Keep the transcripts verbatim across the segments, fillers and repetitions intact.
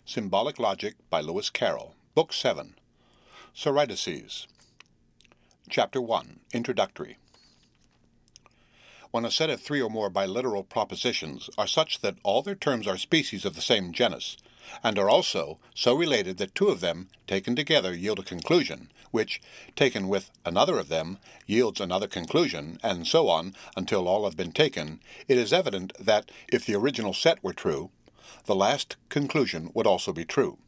Symbolic Logic by Lewis Carroll, Book seven, Sorites. Chapter one, Introductory. When a set of three or more biliteral propositions are such that all their terms are species of the same genus, and are also so related that two of them, taken together, yield a conclusion, which, taken with another of them, yields another conclusion, and so on until all have been taken, it is evident that, if the original set were true, the last conclusion would also be true.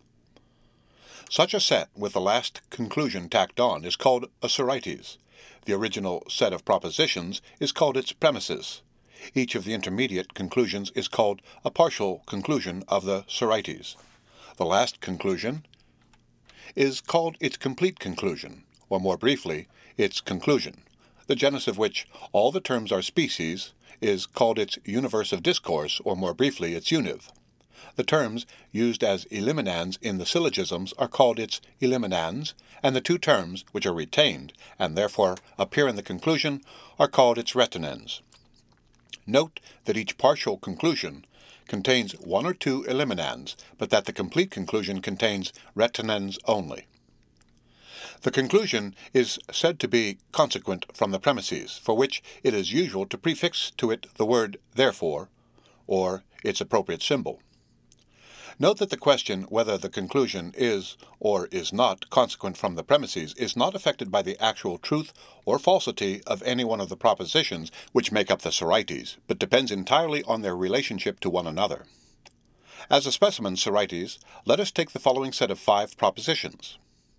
Such a set with the last conclusion tacked on is called a Sorites. The original set of propositions is called its premises. Each of the intermediate conclusions is called a partial conclusion of the Sorites. The last conclusion is called its complete conclusion, or more briefly, its conclusion. The genus of which all the terms are species is called its universe of discourse, or more briefly, its univ. The terms used as eliminans in the syllogisms are called its eliminans, and the two terms, which are retained, and therefore appear in the conclusion, are called its retenens. Note that each partial conclusion contains one or two eliminans, but that the complete conclusion contains retenens only. The conclusion is said to be consequent from the premises, for which it is usual to prefix to it the word therefore, or its appropriate symbol. Note that the question whether the conclusion is or is not consequent from the premises is not affected by the actual truth or falsity of any one of the propositions which make up the Sorites, but depends entirely on their relationship to one another. As a specimen Sorites, let us take the following set of five propositions.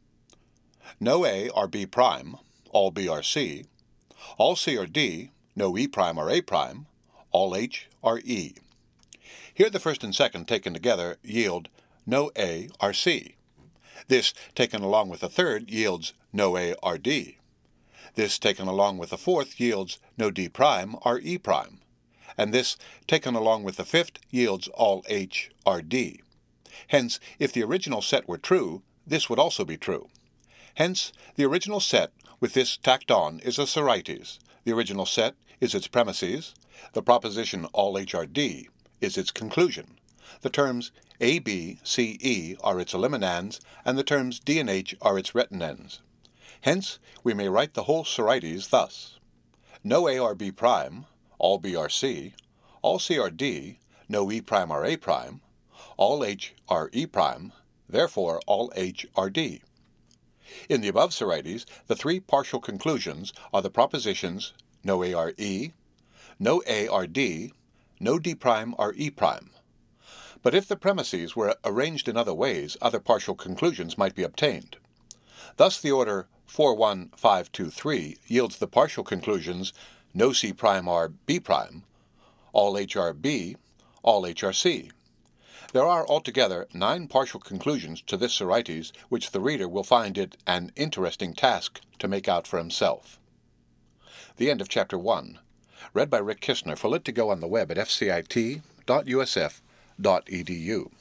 No A are B prime, all B are C. All C are D, no E prime are A prime, all H are E. Here the first and second taken together yield no A are C. This taken along with the third yields no A are D. This taken along with the fourth yields no D prime are E prime. And this taken along with the fifth yields all H are D. Hence, if the original set were true, this would also be true. Hence, the original set with this tacked on is a Sorites. The original set is its premises. The proposition all H are D is its conclusion. The terms A, B, C, E are its eliminans, and the terms D and H are its retenens. Hence, we may write the whole Sorites thus. No A are B prime, all B are C, all C are D, no E prime are A prime, all H are E prime, therefore all H are D. In the above Sorites, the three partial conclusions are the propositions no A are E, no A are D, no D prime are E prime. But if the premises were arranged in other ways, other partial conclusions might be obtained. Thus the order four one five two three yields the partial conclusions no C prime are B prime, all H are B, all H are C. There are altogether nine partial conclusions to this Sorites, which the reader will find it an interesting task to make out for himself. The end of Chapter one. Read by Rick Kistner for Lit to Go on the web at f c i t dot u s f dot e d u.